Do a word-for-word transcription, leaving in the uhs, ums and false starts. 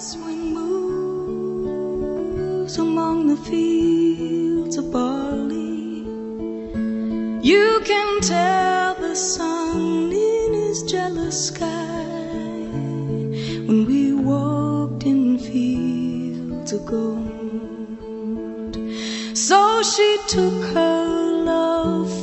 west wind moves among the fields of barley, you can tell the sun in his jealous sky when we walked in fields of gold. So she took her love